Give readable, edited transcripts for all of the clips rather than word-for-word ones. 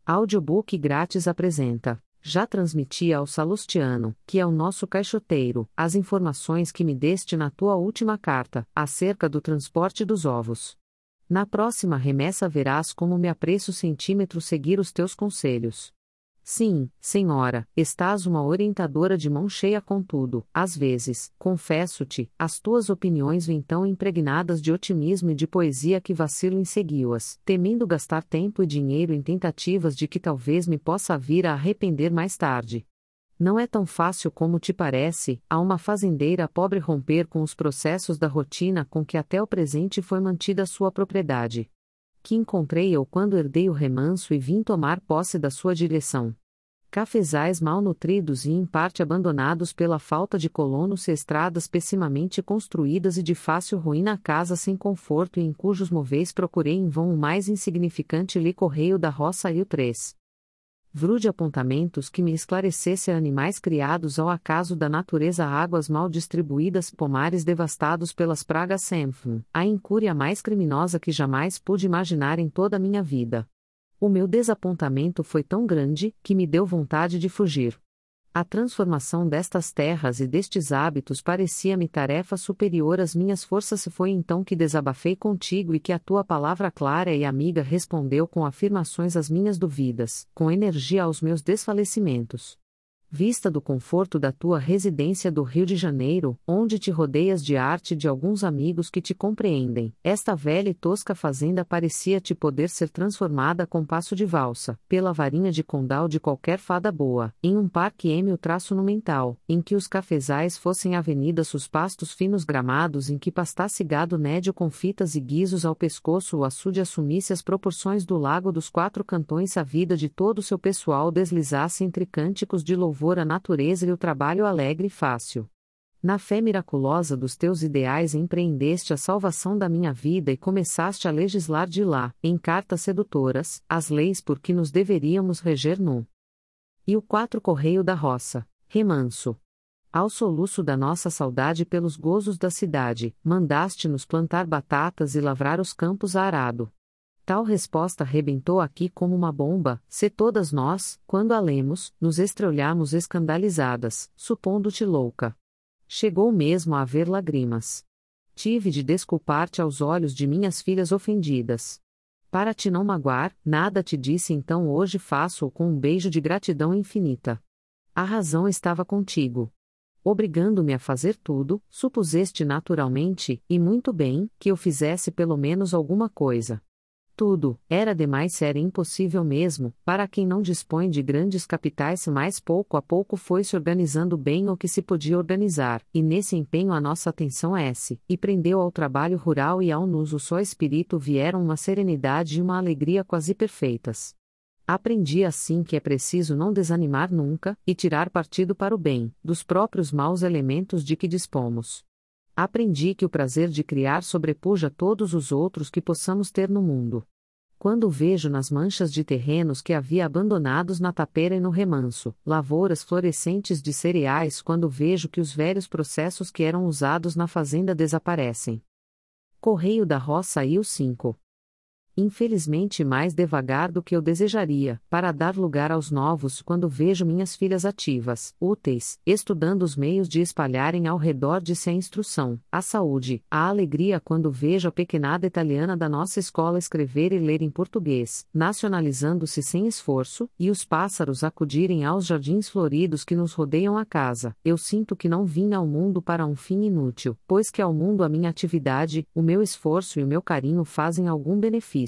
Audiobook grátis apresenta. Já transmiti ao Salustiano, que é o nosso caixoteiro, as informações que me deste na tua última carta, acerca do transporte dos ovos. Na próxima remessa verás como me apresso centímetro seguir os teus conselhos. Sim, senhora, estás uma orientadora de mão cheia com tudo. Às vezes, confesso-te, as tuas opiniões vêm tão impregnadas de otimismo e de poesia que vacilo em segui-las, temendo gastar tempo e dinheiro em tentativas de que talvez me possa vir a arrepender mais tarde. Não é tão fácil como te parece, a uma fazendeira pobre romper com os processos da rotina com que até o presente foi mantida sua propriedade. Que encontrei eu quando herdei o remanso e vim tomar posse da sua direção. Cafezais mal nutridos e em parte abandonados pela falta de colonos e estradas pessimamente construídas e de fácil ruína, casa sem conforto e em cujos moveis procurei em vão o mais insignificante correio da roça e o 3. Vrude apontamentos que me esclarecesse animais criados ao acaso da natureza, águas mal distribuídas, pomares devastados pelas pragas Semfn, a incúria mais criminosa que jamais pude imaginar em toda a minha vida. O meu desapontamento foi tão grande, que me deu vontade de fugir. A transformação destas terras e destes hábitos parecia-me tarefa superior às minhas forças. Foi então que desabafei contigo e que a tua palavra clara e amiga respondeu com afirmações às minhas dúvidas, com energia aos meus desfalecimentos. Vista do conforto da tua residência do Rio de Janeiro, onde te rodeias de arte de alguns amigos que te compreendem, esta velha e tosca fazenda parecia-te poder ser transformada com passo de valsa, pela varinha de condal de qualquer fada boa, em um parque monumental, em que os cafezais fossem avenidas, os pastos finos gramados em que pastasse gado nédio com fitas e guizos ao pescoço, o açude assumisse as proporções do lago dos quatro cantões, a vida de todo o seu pessoal deslizasse entre cânticos de louvor à natureza e o trabalho alegre e fácil. Na fé miraculosa dos teus ideais empreendeste a salvação da minha vida e começaste a legislar de lá, em cartas sedutoras, as leis por que nos deveríamos reger no. E o 4 Correio da Roça, remanso. Ao soluço da nossa saudade pelos gozos da cidade, mandaste-nos plantar batatas e lavrar os campos a arado. Tal resposta rebentou aqui como uma bomba, se todas nós, quando a lemos, nos estreolharmos escandalizadas, supondo-te louca. Chegou mesmo a haver lágrimas. Tive de desculpar-te aos olhos de minhas filhas ofendidas. Para te não magoar, nada te disse, então hoje faço-o com um beijo de gratidão infinita. A razão estava contigo. Obrigando-me a fazer tudo, supuseste naturalmente, e muito bem, que eu fizesse pelo menos alguma coisa. Tudo, era demais, era impossível mesmo, para quem não dispõe de grandes capitais, mas pouco a pouco foi-se organizando bem o que se podia organizar, e nesse empenho a nossa atenção e prendeu ao trabalho rural e ao uso só espírito vieram uma serenidade e uma alegria quase perfeitas. Aprendi assim que é preciso não desanimar nunca, e tirar partido para o bem, dos próprios maus elementos de que dispomos. Aprendi que o prazer de criar sobrepuja todos os outros que possamos ter no mundo. Quando vejo nas manchas de terrenos que havia abandonados na tapeira e no remanso, lavouras florescentes de cereais, quando vejo que os velhos processos que eram usados na fazenda desaparecem. Correio da Roça e o 5. Infelizmente mais devagar do que eu desejaria, para dar lugar aos novos, quando vejo minhas filhas ativas, úteis, estudando os meios de espalharem ao redor de si a instrução, a saúde, a alegria, quando vejo a pequenada italiana da nossa escola escrever e ler em português, nacionalizando-se sem esforço, e os pássaros acudirem aos jardins floridos que nos rodeiam a casa, eu sinto que não vim ao mundo para um fim inútil, pois que ao mundo a minha atividade, o meu esforço e o meu carinho fazem algum benefício.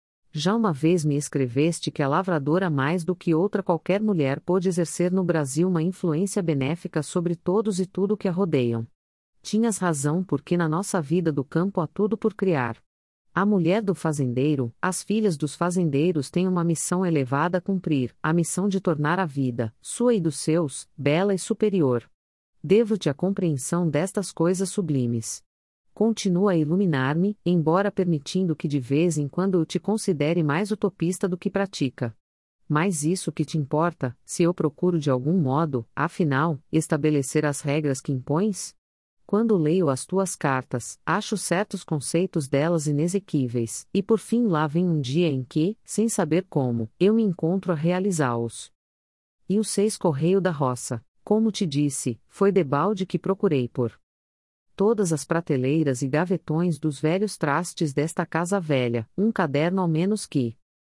Já uma vez me escreveste que a lavradora mais do que outra qualquer mulher pôde exercer no Brasil uma influência benéfica sobre todos e tudo que a rodeiam. Tinhas razão, porque na nossa vida do campo há tudo por criar. A mulher do fazendeiro, as filhas dos fazendeiros têm uma missão elevada a cumprir, a missão de tornar a vida, sua e dos seus, bela e superior. Devo-te a compreensão destas coisas sublimes. Continua a iluminar-me, embora permitindo que de vez em quando eu te considere mais utopista do que pratica. Mas isso que te importa, se eu procuro de algum modo, afinal, estabelecer as regras que impões? Quando leio as tuas cartas, acho certos conceitos delas inexequíveis, e por fim lá vem um dia em que, sem saber como, eu me encontro a realizá-los. E o 6 Correio da Roça, como te disse, foi debalde que procurei por todas as prateleiras e gavetões dos velhos trastes desta casa velha, um caderno ao menos que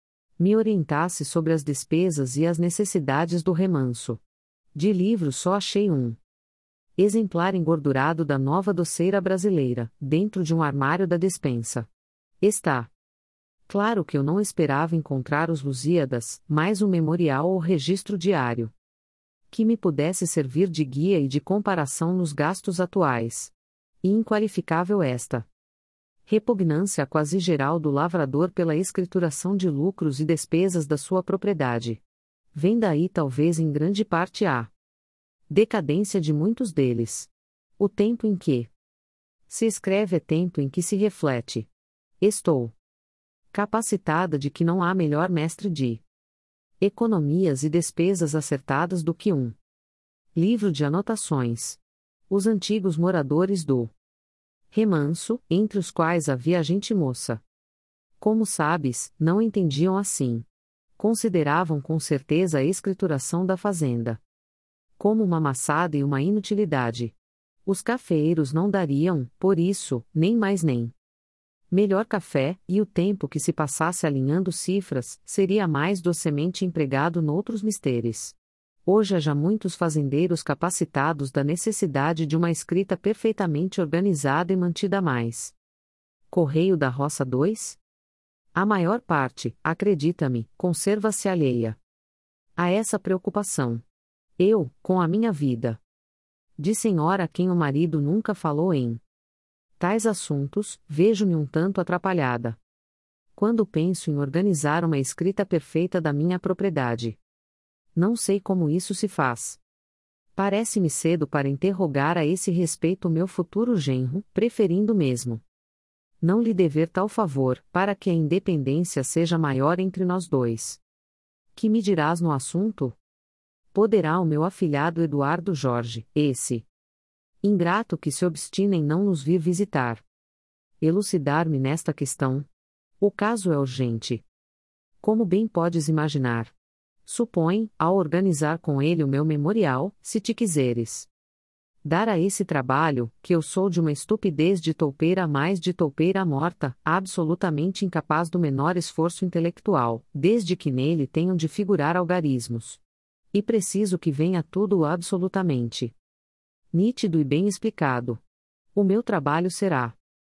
me orientasse sobre as despesas e as necessidades do remanso. De livros só achei um exemplar engordurado da Nova Doceira Brasileira, dentro de um armário da despensa. Está claro que eu não esperava encontrar os Lusíadas, mais um memorial ou registro diário que me pudesse servir de guia e de comparação nos gastos atuais. E inqualificável esta repugnância quase geral do lavrador pela escrituração de lucros e despesas da sua propriedade. Vem daí talvez em grande parte a decadência de muitos deles. O tempo em que se escreve é tempo em que se reflete. Estou capacitada de que não há melhor mestre de economias e despesas acertadas do que um livro de anotações. Os antigos moradores do remanso, entre os quais havia gente moça. Como sabes, não entendiam assim. Consideravam com certeza a escrituração da fazenda como uma maçada e uma inutilidade. Os cafeeiros não dariam, por isso, nem mais nem melhor café, e o tempo que se passasse alinhando cifras, seria mais docemente empregado noutros misteres. Hoje há já muitos fazendeiros capacitados da necessidade de uma escrita perfeitamente organizada e mantida mais. Correio da Roça 2? A maior parte, acredita-me, conserva-se alheia a essa preocupação. Eu, com a minha vida de senhora a quem o marido nunca falou em tais assuntos, vejo-me um tanto atrapalhada. Quando penso em organizar uma escrita perfeita da minha propriedade, não sei como isso se faz. Parece-me cedo para interrogar a esse respeito o meu futuro genro, preferindo mesmo não lhe dever tal favor, para que a independência seja maior entre nós dois. Que me dirás no assunto? Poderá o meu afilhado Eduardo Jorge, esse ingrato que se obstina em não nos vir visitar, elucidar-me nesta questão? O caso é urgente. Como bem podes imaginar. Supõe, ao organizar com ele o meu memorial, se te quiseres dar a esse trabalho, que eu sou de uma estupidez de toupeira a mais de toupeira morta, absolutamente incapaz do menor esforço intelectual, desde que nele tenham de figurar algarismos. E preciso que venha tudo absolutamente nítido e bem explicado. O meu trabalho será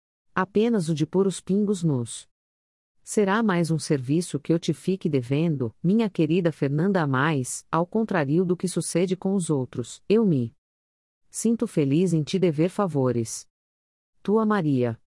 apenas o de pôr os pingos nos. Será mais um serviço que eu te fique devendo, minha querida Fernanda, a mais, ao contrário do que sucede com os outros, eu me sinto feliz em te dever favores. Tua Maria.